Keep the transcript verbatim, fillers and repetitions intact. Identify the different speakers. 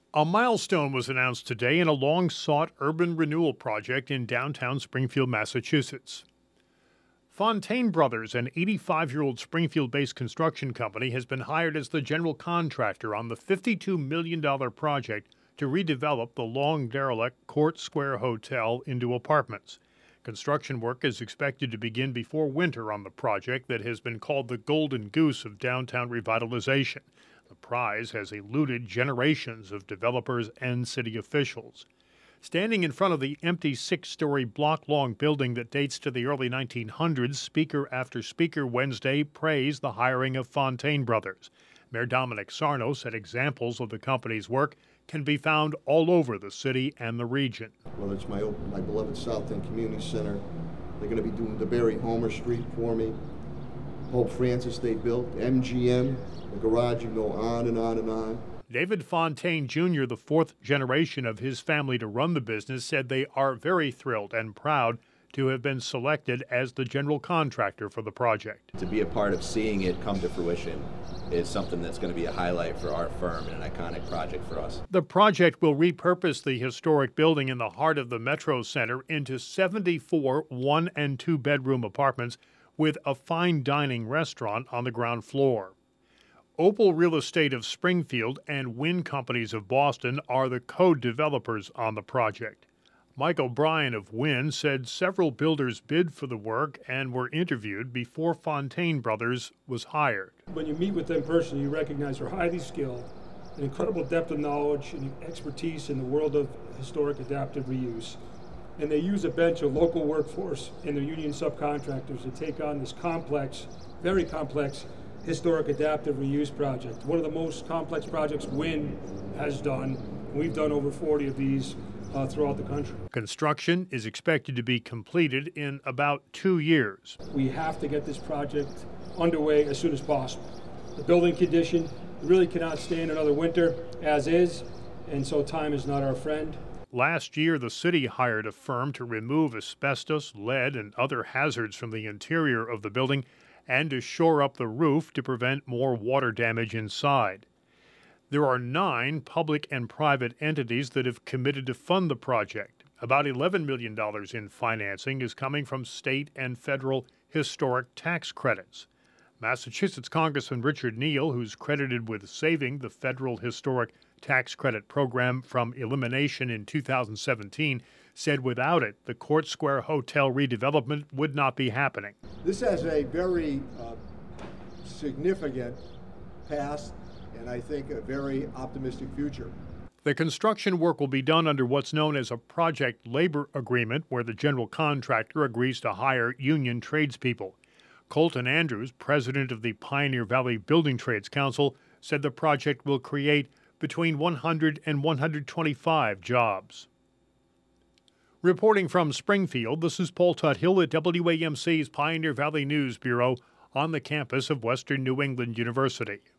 Speaker 1: A milestone was announced today in a long-sought urban renewal project in downtown Springfield, Massachusetts. Fontaine Brothers, an eighty-five-year-old Springfield-based construction company, has been hired as the general contractor on the fifty-two million dollars project to redevelop the long-derelict Court Square Hotel into apartments. Construction work is expected to begin before winter on the project that has been called the golden goose of downtown revitalization. The prize has eluded generations of developers and city officials. Standing in front of the empty six-story block-long building that dates to the early nineteen hundreds, speaker after speaker Wednesday praised the hiring of Fontaine Brothers. Mayor Dominic Sarno said examples of the company's work can be found all over the city and the region.
Speaker 2: Whether it's my, my beloved South End Community Center, they're going to be doing DeBerry Homer Street for me, Pope Francis they built, M G M, the garage, you go on and on and on.
Speaker 1: David Fontaine Junior, the fourth generation of his family to run the business, said they are very thrilled and proud to have been selected as the general contractor for the project.
Speaker 3: To be a part of seeing it come to fruition is something that's going to be a highlight for our firm and an iconic project for us.
Speaker 1: The project will repurpose the historic building in the heart of the Metro Center into seventy-four one- and two-bedroom apartments with a fine dining restaurant on the ground floor. Opal Real Estate of Springfield and Wynn Companies of Boston are the co-developers on the project. Mike O'Brien of Wynn said several builders bid for the work and were interviewed before Fontaine Brothers was hired.
Speaker 4: When you meet with them personally, you recognize they're highly skilled, an incredible depth of knowledge and expertise in the world of historic adaptive reuse. And they use a bench of local workforce and their union subcontractors to take on this complex, very complex, historic adaptive reuse project. One of the most complex projects Wynn has done. We've done over forty of these uh, throughout the country.
Speaker 1: Construction is expected to be completed in about two years.
Speaker 4: We have to get this project underway as soon as possible. The building condition really cannot stand another winter as is, and so time is not our friend.
Speaker 1: Last year, the city hired a firm to remove asbestos, lead, and other hazards from the interior of the building and to shore up the roof to prevent more water damage inside. There are nine public and private entities that have committed to fund the project. About eleven million dollars in financing is coming from state and federal historic tax credits. Massachusetts Congressman Richard Neal, who's credited with saving the federal historic tax credit program from elimination in two thousand seventeen, said without it, the Court Square Hotel redevelopment would not be happening.
Speaker 5: This has a very uh, significant past and I think a very optimistic future.
Speaker 1: The construction work will be done under what's known as a project labor agreement, where the general contractor agrees to hire union tradespeople. Colton Andrews, president of the Pioneer Valley Building Trades Council, said the project will create between one hundred and one hundred twenty-five jobs. Reporting from Springfield, this is Paul Tuthill at W A M C's Pioneer Valley News Bureau on the campus of Western New England University.